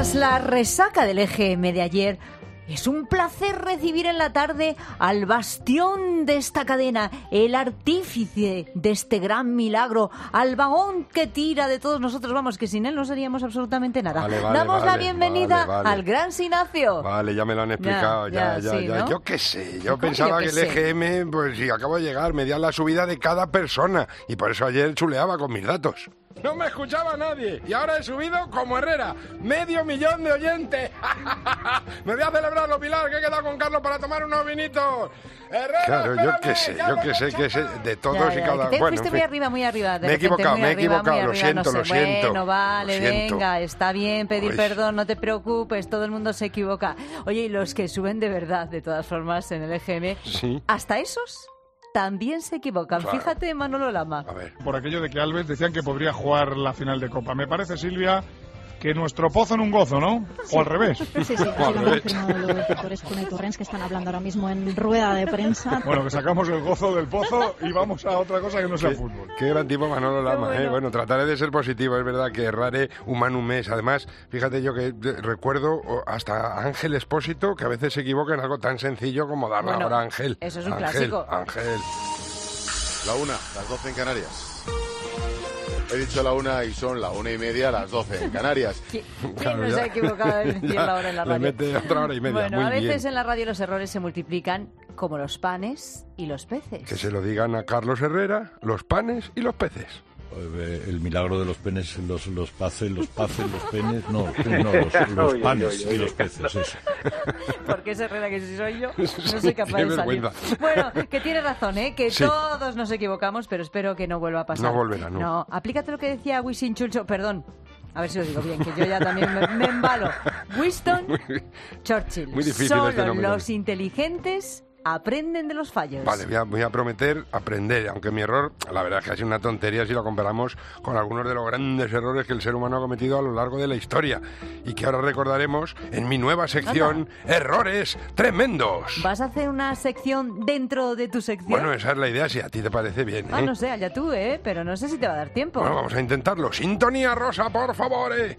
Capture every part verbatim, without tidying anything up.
Tras la resaca del E Ge Eme de ayer, es un placer recibir en la tarde al bastión de esta cadena, el artífice de este gran milagro, al vagón que tira de todos nosotros. Vamos, que sin él no seríamos absolutamente nada. Vale, vale, Damos vale, la bienvenida vale, vale. al gran Sinacio. Vale, ya me lo han explicado, ya, Ya, ya, ya, ya. sí, ya. ¿no? Yo qué sé, yo ¿Cómo pensaba que que, yo el qué E Ge Eme, pues si acabo de llegar, medía la subida de cada persona. Y por eso ayer chuleaba con mis datos. No me escuchaba nadie y ahora he subido como Herrera, medio millón de oyentes. Me voy a celebrarlo, Pilar, que he quedado con Carlos para tomar unos vinitos. Herrera, Claro, yo qué sé, yo qué sé, que sé de todos Ya, y ya, cada que te bueno. fuiste en muy fin. arriba, muy arriba. De Me he repente, equivocado, muy me he arriba, equivocado, muy lo arriba, siento, no lo sé. siento. Bueno, vale, lo siento. venga, está bien pedir Uy. perdón, no te preocupes, todo el mundo se equivoca. Oye, y los que suben de verdad, de todas formas, en el E Ge Eme, Sí. hasta esos también se equivocan. Claro. Fíjate, Manolo Lama. A ver. Por aquello de que Alves decían que podría jugar la final de Copa. Me parece, Silvia, que nuestro pozo en un gozo, ¿no? O al revés. Sí, sí, así lo han confirmado los doctores Cuna y Torrens, que están hablando ahora mismo en rueda de prensa. Bueno, que sacamos el gozo del pozo y vamos a otra cosa que no sea Qué, fútbol. qué gran tipo Manolo Lama, bueno. ¿eh? Bueno, trataré de ser positivo, es verdad que errare humanum est. Además, fíjate yo que de- recuerdo o, hasta a Ángel Expósito, que a veces se equivoca en algo tan sencillo como dar la Bueno, hora a Ángel. eso es un Ángel, clásico. Ángel. La una, las doce en Canarias. He dicho la una y son la una y media, las doce en Canarias. ¿Quién, quién Claro, no ya. se ha equivocado en decir Ya, la hora en la le radio? mete otra hora y media, Bueno, muy a veces bien. en la radio los errores se multiplican como los panes y los peces. Que se lo digan a Carlos Herrera, los panes y los peces. Eh, El milagro de los penes, los, los paces, los paces, los penes, no, los, penes, no, los, los panes y los peces, eso. Porque es Herrera, que si soy yo, no soy capaz Qué de salir. vergüenza. Bueno, que tiene razón, ¿eh? Que Sí. todos nos equivocamos, pero espero que no vuelva a pasar. No volverá, no. No, aplícate lo que decía Winston Churchill, perdón. A ver si lo digo bien, que yo ya también me, me embalo. Winston Churchill. Muy difícil Solo este nombre. los inteligentes aprenden de los fallos. Vale, voy a, voy a prometer aprender, aunque mi error, la verdad es que ha sido una tontería si lo comparamos con algunos de los grandes errores que el ser humano ha cometido a lo largo de la historia y que ahora recordaremos en mi nueva sección, Errores Tremendos. ¿Vas a hacer una sección dentro de tu sección? Bueno, esa es la idea, si a ti te parece bien, Ah, ¿eh? no sé, allá tú, ¿eh? Pero no sé si te va a dar tiempo. Bueno, vamos a intentarlo. Sintonía rosa, por favor. eh.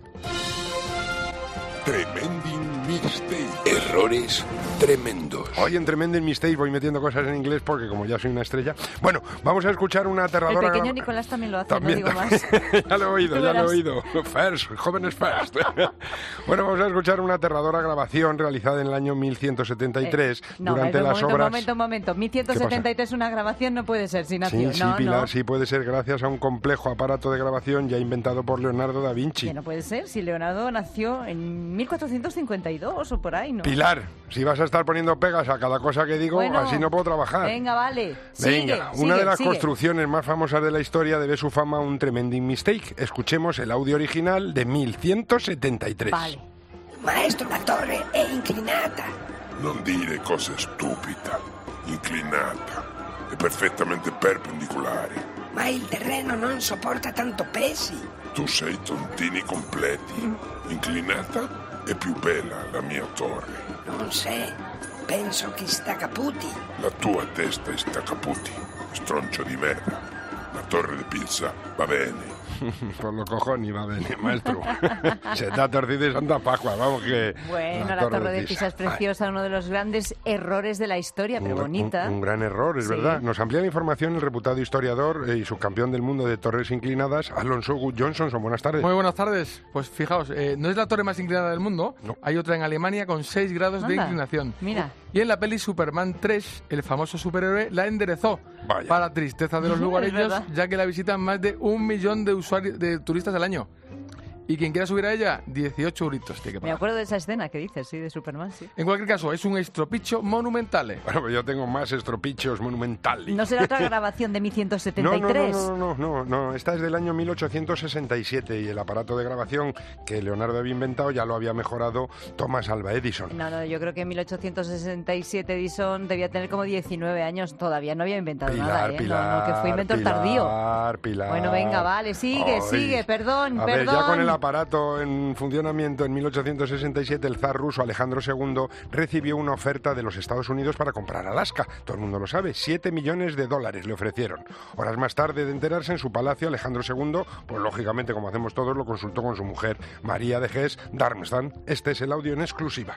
Tremending Mixtape. Errores tremendos. Hoy en Tremending Mistake voy metiendo cosas en inglés porque como ya soy una estrella. Bueno, vamos a escuchar una El aterradora... pequeño gra- Nicolás también lo hace, También, no digo también. más. Ya lo he oído, Tú ya lo he verás. oído. First, jóvenes first. Bueno, vamos a escuchar una aterradora grabación realizada en el año mil ciento setenta y tres Eh, no, durante un las momento, obras... un momento, un momento. mil ciento setenta y tres una grabación no puede ser, sin Sí, nació. sí, no, Pilar, no. sí puede ser gracias a un complejo aparato de grabación ya inventado por Leonardo da Vinci. Que no puede ser, si Leonardo nació en mil cuatrocientos cincuenta y dos o por ahí, ¿no? Pilar, si vas a estar poniendo pegas a cada cosa que digo, Bueno, así no puedo trabajar. Venga, vale. Venga, Sigue, una sigue, de las sigue. construcciones más famosas de la historia debe su fama a un tremending mistake. Escuchemos el audio original de mil ciento setenta y tres. Vale. Maestro, la torre è inclinata. Non dire cose stupide. Inclinata. È perfettamente perpendicolare. Ma il terreno non sopporta tanto pesi. Tu sei tontini completi. Inclinata è più bella la mia torre. Non sé, penso che sta caputi. La tua testa sta caputi. Stroncio di merda. La torre di pizza va bene. Por lo cojones, va bien, maestro. Se te ha torcido y Santa Pascua, vamos que... Bueno, la, torre de Pisa es preciosa, uno de los grandes errores de la historia, pero Un, bonita. un- un gran error, es Sí. verdad. Nos amplía la información el reputado historiador eh, y subcampeón del mundo de torres inclinadas, Alonso Good Johnson. Buenas tardes. Muy buenas tardes. Pues fijaos, eh, no es la torre más inclinada del mundo. No. Hay otra en Alemania con seis grados de Anda, inclinación. Mira. Y en la peli Superman tres, el famoso superhéroe la enderezó. Vaya. Para tristeza de los Es lugareños, verdad. ya que la visitan más de un millón de usuarios, de turistas al año. Y quien quiera subir a ella, dieciocho euritos tiene que Me pagar. acuerdo de esa escena que dices, sí, de Superman, sí. En cualquier caso, es un estropicio monumental. Bueno, pues yo tengo más estropichos monumentales. ¿No será otra grabación de mil ciento setenta No, y no, tres? no, no, no, no, no, esta es del año mil ochocientos sesenta y siete y el aparato de grabación que Leonardo había inventado ya lo había mejorado Thomas Alva Edison. No, no, yo creo que en mil ochocientos sesenta y siete Edison debía tener como diecinueve años, todavía no había inventado Pilar, nada, ¿eh? Pilar, no, no, que fue inventor Pilar, tardío. Pilar. Bueno, venga, vale, sigue, Ay. sigue, perdón, A ver, perdón. ya con el aparato en funcionamiento en mil ochocientos sesenta y siete, el zar ruso Alejandro segundo recibió una oferta de los Estados Unidos para comprar Alaska. Todo el mundo lo sabe, siete millones de dólares le ofrecieron. Horas más tarde de enterarse, en su palacio, Alejandro segundo, pues lógicamente, como hacemos todos, lo consultó con su mujer, María de Hesse-Darmstadt. Este es el audio en exclusiva.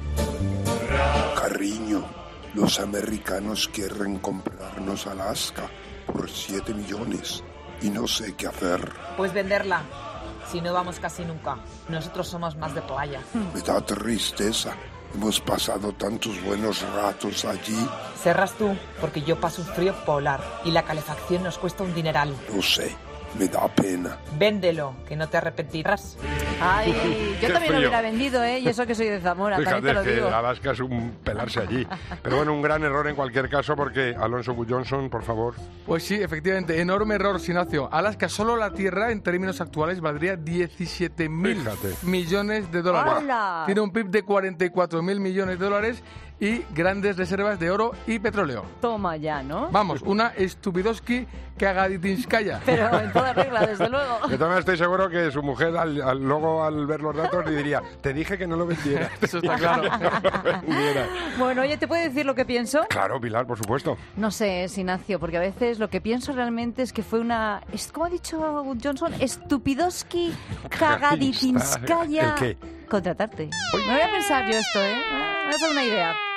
Cariño, los americanos quieren comprarnos Alaska por siete millones y no sé qué hacer. Pues venderla. Si no vamos casi nunca. Nosotros somos más de playa. Me da tristeza. Hemos pasado tantos buenos ratos allí. Cerras tú, porque yo paso un frío polar y la calefacción nos cuesta un dineral. No sé, me da pena. Véndelo, que no te arrepentirás. Ay, yo Qué también frío. lo hubiera vendido, ¿eh? Y eso que soy de Zamora, Fíjate también te lo que digo. Alaska es un pelarse allí. Pero bueno, un gran error en cualquier caso, porque Alonso Bull Johnson, por favor. Pues sí, efectivamente, enorme error, Sinacio. Alaska, solo la Tierra, en términos actuales, valdría diecisiete mil Fíjate. millones de dólares. ¡Hala! Tiene un P I B de cuarenta y cuatro mil millones de dólares y grandes reservas de oro y petróleo. Toma ya, ¿no? Vamos, una Stupidowski Kagaditinskaya. Pero en toda regla, desde luego. Yo también estoy seguro que su mujer, al, al- luego al ver los datos, le diría, te dije que no lo vendieras. Eso está claro. Vendieras. Bueno, oye, ¿te puedo decir lo que pienso? Claro, Pilar, por supuesto. No sé, Sinacio, porque a veces lo que pienso realmente es que fue una... es- ¿Cómo ha dicho Johnson? Stupidowski Kagaditinskaya. ¿El qué? Contratarte. Me voy a pensar yo esto, ¿eh? Me voy a hacer una idea.